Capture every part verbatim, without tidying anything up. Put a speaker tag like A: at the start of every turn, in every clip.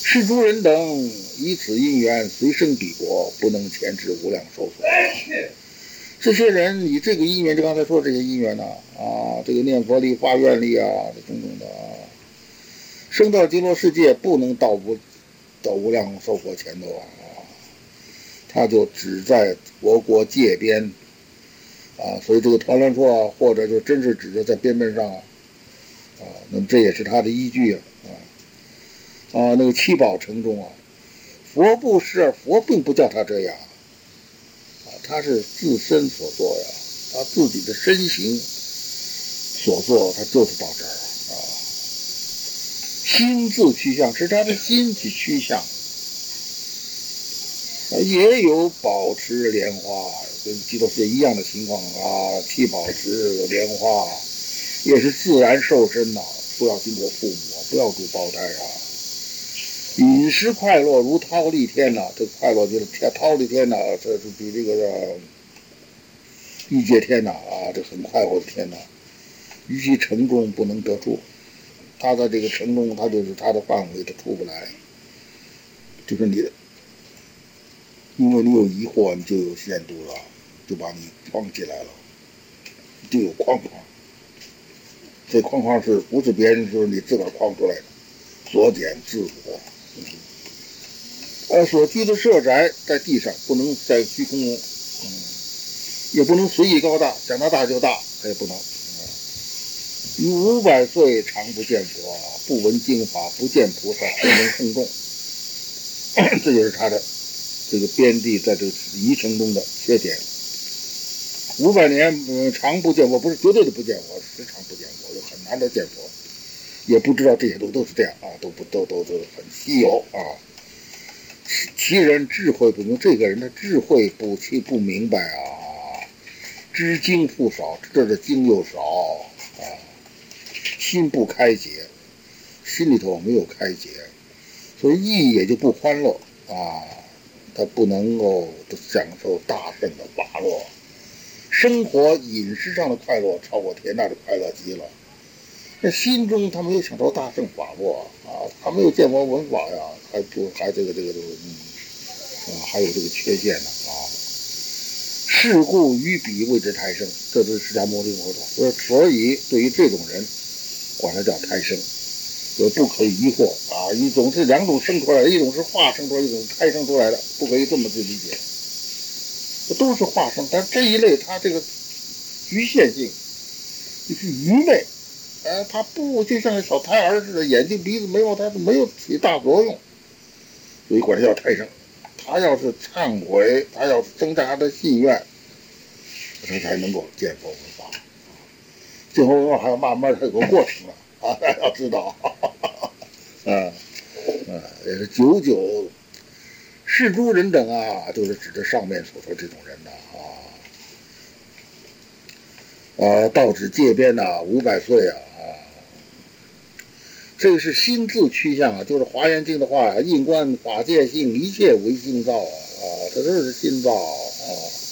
A: 世诸人等以此因缘随生彼国，不能前至无量寿所。这些人以这个因缘，就刚才说这些因缘呢，啊，这个念佛力、发愿力啊，这种种的啊，生到极乐世界，不能到无到无量寿佛前头啊，他就只在我国界边啊，所以这个团乱说啊，或者就真是指着在边边上啊，啊，那么这也是他的依据啊，啊，啊，那个七宝城中啊，佛不是，佛并不叫他这样。他是自身所做呀，他自己的身形所做，他就是到这儿啊。心自趋向，是他的心去趋向，也有保持莲花，跟基督是一样的情况啊。七宝池莲花也是自然受身呐、啊，不要经过父母，不要住胞胎啊。饮食快乐如忉利天呐、啊，这快乐就是天忉利天呐、啊，这是比这个欲界天呐 啊, 啊，这很快活的天呐、啊。于其城中不能得住，他在这个城中，他就是他的范围，他出不来。就是你，因为你有疑惑，你就有限度了，就把你框起来了，就有框框。这框框是不是别人，就是你自个儿框出来的，所减自我。呃，所居的舍宅在地上，不能在虚空中，嗯，也不能随意高大，想它大就大，它也不能。于五百岁常不见佛，不闻经法，不见菩萨，不能控众。这就是他的这个边地在这个仪程中的缺点。五百年、呃、常不见佛，不是绝对的不见佛，时常不见佛，就很难得见佛，也不知道这些都都是这样啊，都不都都都很稀有啊。其人智慧不明，这个人的智慧不清不明白啊，知经复少，这的经又少啊，心不开解，心里头没有开解，所以意也就不欢乐啊，他不能够享受大圣的法乐，生活饮食上的快乐超过天大的快乐极了。那心中他没有享受大圣法乐啊，他没有见佛闻法呀，还就还这个这个这个嗯啊，还有这个缺陷呢啊。是故于彼谓之胎生，这是释迦牟尼佛说，所以对于这种人，管他叫胎生，也不可以疑惑啊。一种是两种生出来的，一种是化生出来，一种是胎生出来的，不可以这么去理解。这都是化生，但这一类它这个局限性就是愚昧。呃，他不就像小胎儿似的，眼睛鼻子没有，他没有起大作用，所以管他叫胎生。他要是忏悔，他要是增加他的信愿，他才能够见佛闻法。见佛闻法还要慢慢的有个过程啊，要知道，啊啊，也是久久世诸人等啊，就是指着上面所说这种人呐啊，啊，道指界边呐，五百岁啊。这个是心自趋向啊，就是《华严经》的话呀，印观法界性，一切为心造啊，啊，这都是心造啊。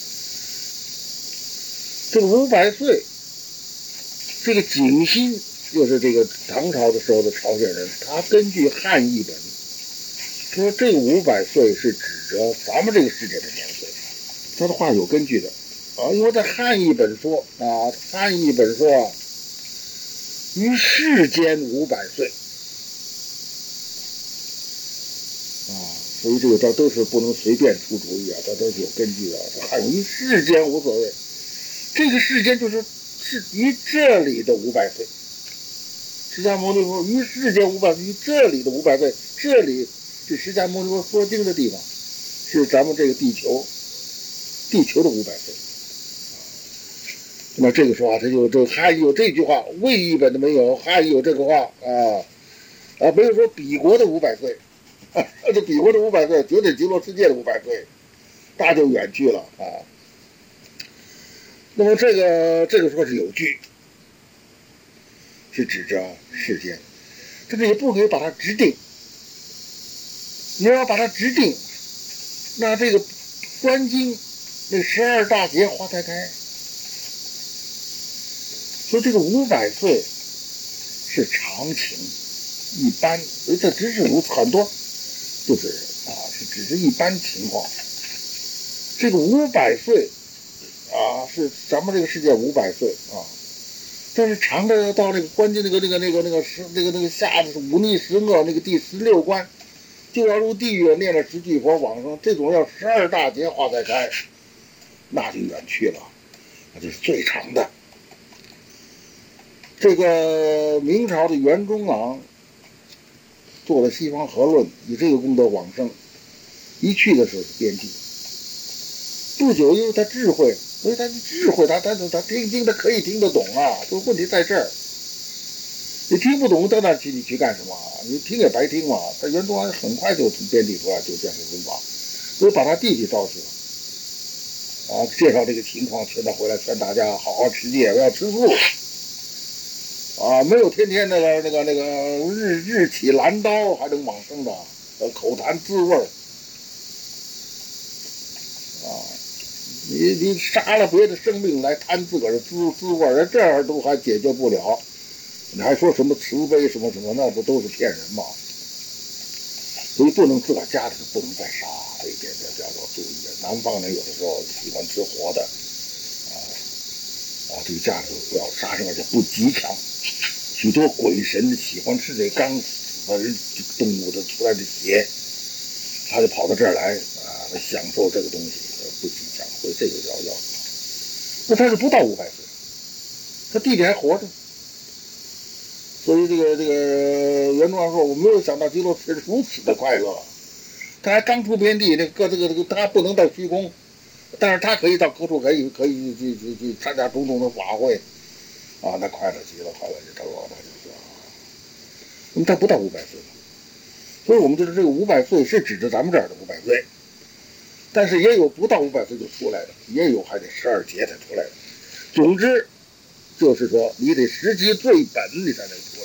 A: 这个五百岁，这个景心就是这个唐朝的时候的朝鲜人，他根据汉译本说，这个五百岁是指着咱们这个世界的年岁，他的话有根据的啊，因为在汉译本说啊，汉译本说啊。于世间五百岁，啊，所以这个这都是不能随便出主意啊，这都是有根据的。还有于世间无所谓，这个世间就是是于这里的五百岁。释迦牟尼佛于世间五百岁，于这里的五百岁，这里是释迦牟尼佛说经的地方，是咱们这个地球，地球的五百岁。那么这个时候啊，他就这汉译有这句话，魏译本的没有，汉译有这个话啊啊，没有说彼国的五百岁，啊，这彼国的五百岁，绝对极乐世界的五百岁，那就远去了啊。那么这个这个说是有据，是指着世间，但是也不可以把它直定。你要把它直定，那这个观经那十二大劫花开开。说这个五百岁是常情，一般，所以这只是如此很多不止啊，是只是一般情况。这个五百岁啊，是咱们这个世界五百岁啊，但是长的到那个关键那个那个那个那个十那个那个下的是忤逆十恶那个第十六关，就要入地狱念了十句佛往生，这种要十二大劫化才开，那就远去了，那就是最长的。这个明朝的袁中郎做了《西方和论》，以这个功德往生，一去的时候是边地，不久因为他智慧，所以他的智慧，他他他听经他可以听得懂啊，这个问题在这儿。你听不懂到那去你去干什么？你听也白听嘛。他袁中郎很快就从边地出来，就建立文法，所以把他弟弟招去了，啊，介绍这个情况，劝他回来，劝大家好好持戒，不要吃素。啊，没有天天那个那个那个日日起蓝刀还能往生的，呃，口谈滋味儿，啊，你你杀了别的生命来贪自个儿的滋滋味儿，这样都还解决不了，你还说什么慈悲什么什么，那不都是骗人吗？所以不能自个儿家里不能再杀，这一点要要注意。南方人有的时候喜欢吃活的，啊啊，这个家里不要杀生，而且不吉祥。许多鬼神喜欢吃这刚死的人动物的出来的血，他就跑到这儿来啊，享受这个东西，不吉祥，所以这个要要。那他是不到五百岁，他弟弟还活着，所以这个这个袁中郎说，我没有想到极乐是如此的快乐。他还刚出边地，那个这个这个他不能到虚空，但是他可以到各处可以可以去去去参加种种的法会。啊，那快乐极了，快乐极了，那就是啊。那么他不到五百岁，所以我们就是这个五百岁是指着咱们这儿的五百岁，但是也有不到五百岁就出来的，也有还得十二劫才出来的。总之，就是说你得十级最本，你才能出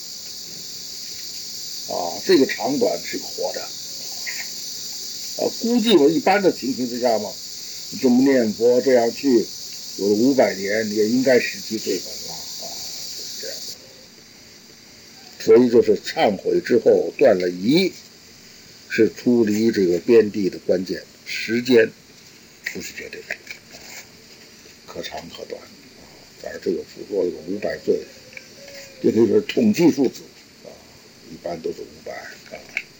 A: 来。啊，这个长短是个活的。啊，估计我一般的情形之下嘛，这么念佛这样去。有了五百年，也应该十级最本了啊，就是这样的。所以就是忏悔之后断了疑，是出离这个边地的关键。时间不是绝对的，可长可短啊。但是这个辅说有五百岁，这就是统计数字啊，一般都是五百啊。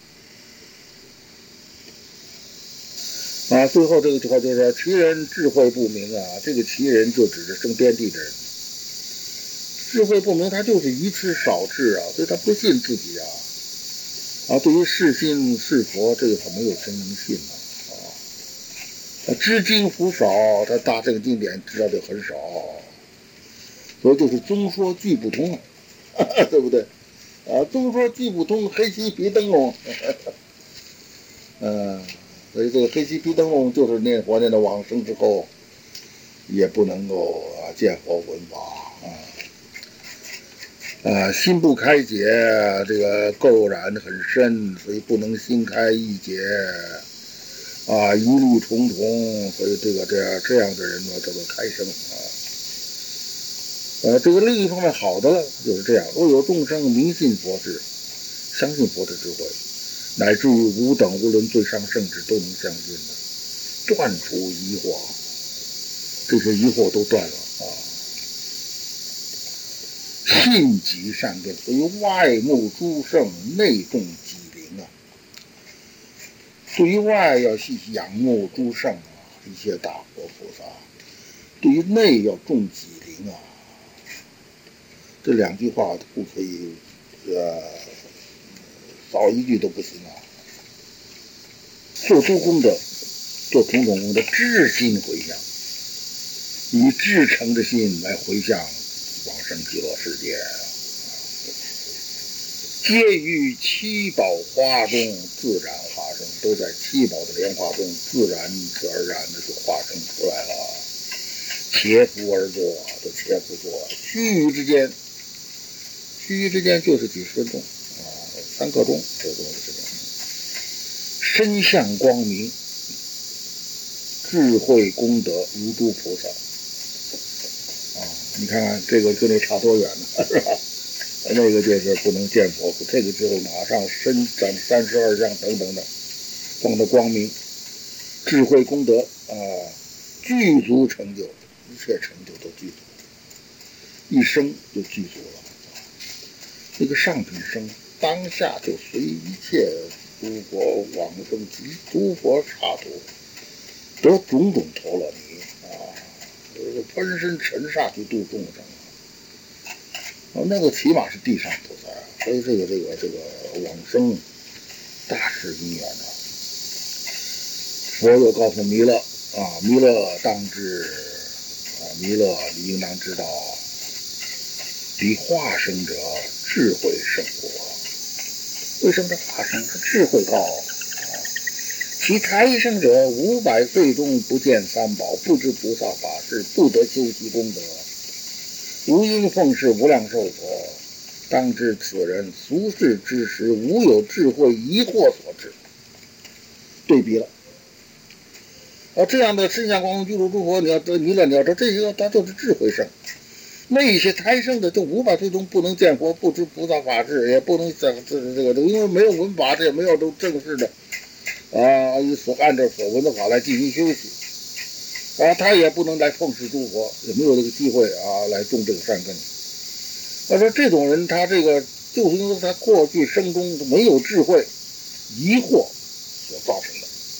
A: 啊，最后这个句话就是说，其人智慧不明啊，这个其人就指着生边地的人，智慧不明，他就是愚痴少智啊，所以他不信自己啊，啊，对于是信是佛，这个他没有真能信啊，啊，知经福少，他大乘经典知道的很少，所以就是宗说句不通，呵呵对不对？啊，宗说句不通，黑漆皮灯笼，嗯。所以这个黑漆皮灯笼就是念佛念到往生之后，也不能够啊见佛闻法啊，啊心不开解，这个垢染很深，所以不能心开意解，啊疑虑重重，所以这个这样这样的人呢叫做开生啊。呃，这个另一方面好的了就是这样，若有众生明信佛智，相信佛的智慧。乃至于吾等无论最上圣智都能相信的，断除疑惑，这些疑惑都断了啊。信己善根，所以外慕诸圣，内重己灵啊。对于外要细细仰慕诸圣啊，一切大佛菩萨；对于内要重己灵啊。这两句话不可以呃少一句都不行啊。做诸功德，做种种功德，至心回向，以至诚的心来回向往生极乐世界，皆于七宝花中自然化生，都在七宝的莲花中自然而然的就化生出来了。切腹而坐，都切腹坐，须臾之间，须臾之间就是几十分钟啊，三刻钟，这个东西是这样。身相光明，智慧功德如诸菩萨啊！你看看这个跟这差多远呢，是吧？ 那个就是不能见佛，这个之后马上伸展三十二相等等的，放的光明、智慧、功德啊，具足成就，一切成就都具足，一生就具足了。这个上品生当下就随一切诸佛往生及诸佛刹土，得种种陀罗尼啊，分身尘刹去度众生。哦，那个起码是地上菩萨，所以这个这个这个往生大事因缘啊。佛又告诉弥勒啊，弥勒当知啊，弥勒你应当知道，比化生者智慧胜我。为什么这化生？他智慧高啊！其胎生者五百岁中不见三宝，不知菩萨法事，不得修习功德。无因奉事无量寿佛，当知此人俗世之时无有智慧疑惑所致。对比了啊，这样的身相光明具足诸佛，你要得弥勒，你要知道这些他就是智慧生。那一些胎生的，就五百岁中不能见佛，不知菩萨法事，也不能讲这个这个，因为没有闻法，这也没有都正式的啊，以所按照所闻的法来进行修习。啊，他也不能来奉事诸佛，也没有这个机会啊，来种这个善根。他说这种人，他这个就是因为他过去生中没有智慧、疑惑所造成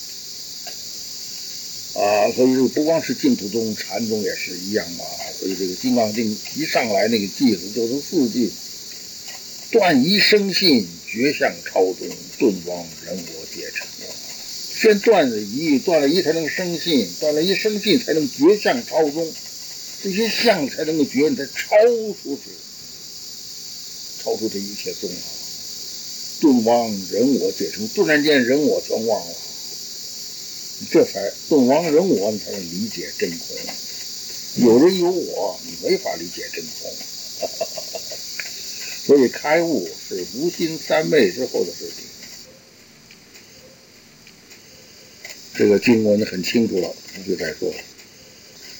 A: 的啊，所以不光是净土宗、禅宗也是一样啊。所以这个金刚经一上来那个句子就是四句：断疑生信，觉相超中，顿忘人我皆成。先断了疑，断了疑才能生信，断了疑生信才能觉相超中，这些相才能够觉，你才超出去，超出这一切宗啊！顿忘人我皆成，顿然间人我全忘了，你这才顿忘人我，你才能理解真空。有人有我，你没法理解真空。所以开悟是无心三昧之后的事情。这个经文很清楚了，不必再说了。